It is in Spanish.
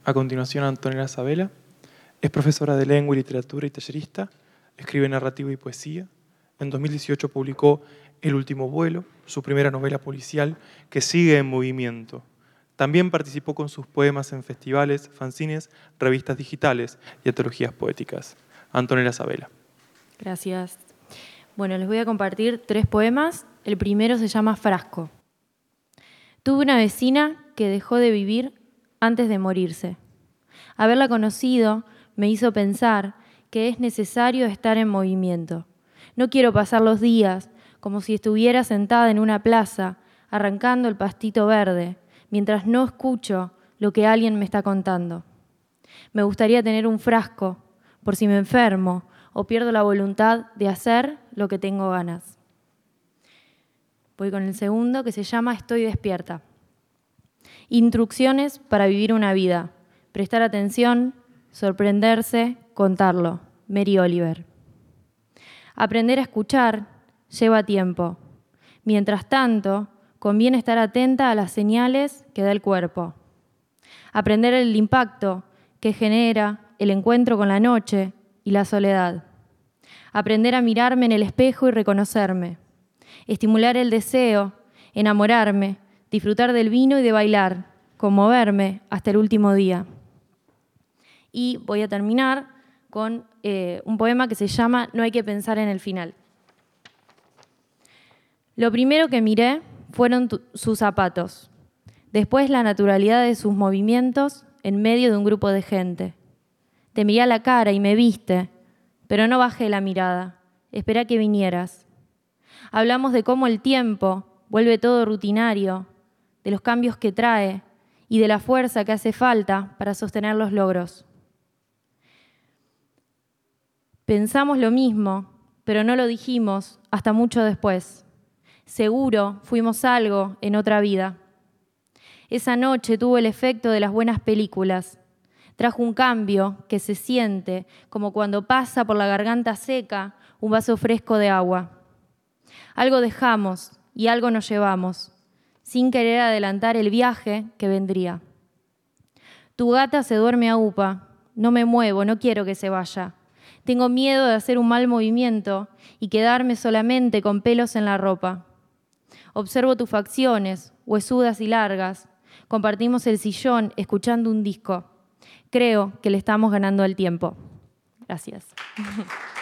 A continuación, Antonella Sabela. Es profesora de lengua y literatura y tallerista. Escribe narrativa y poesía. En 2018 publicó El último vuelo, su primera novela policial que sigue en movimiento. También participó con sus poemas en festivales, fanzines, revistas digitales y antologías poéticas. Antonella Sabela. Gracias. Bueno, les voy a compartir 3 poemas. El primero se llama Frasco. Tuve una vecina que dejó de vivir antes de morirse. Haberla conocido me hizo pensar que es necesario estar en movimiento. No quiero pasar los días como si estuviera sentada en una plaza arrancando el pastito verde, mientras no escucho lo que alguien me está contando. Me gustaría tener un frasco por si me enfermo o pierdo la voluntad de hacer lo que tengo ganas. Voy con el segundo, que se llama Estoy despierta. Instrucciones para vivir una vida. Prestar atención, sorprenderse, contarlo. Mary Oliver. Aprender a escuchar lleva tiempo. Mientras tanto, conviene estar atenta a las señales que da el cuerpo. Aprender el impacto que genera el encuentro con la noche y la soledad. Aprender a mirarme en el espejo y reconocerme. Estimular el deseo, enamorarme, disfrutar del vino y de bailar, conmoverme hasta el último día. Y voy a terminar con un poema que se llama No hay que pensar en el final. Lo primero que miré fueron sus zapatos, después la naturalidad de sus movimientos en medio de un grupo de gente. Te miré a la cara y me viste, pero no bajé la mirada, esperé a que vinieras. Hablamos de cómo el tiempo vuelve todo rutinario, de los cambios que trae y de la fuerza que hace falta para sostener los logros. Pensamos lo mismo, pero no lo dijimos hasta mucho después. Seguro fuimos algo en otra vida. Esa noche tuvo el efecto de las buenas películas. Trajo un cambio que se siente como cuando pasa por la garganta seca un vaso fresco de agua. Algo dejamos y algo nos llevamos, sin querer adelantar el viaje que vendría. Tu gata se duerme a upa, no me muevo, no quiero que se vaya. Tengo miedo de hacer un mal movimiento y quedarme solamente con pelos en la ropa. Observo tus facciones, huesudas y largas. Compartimos el sillón escuchando un disco. Creo que le estamos ganando al tiempo. Gracias.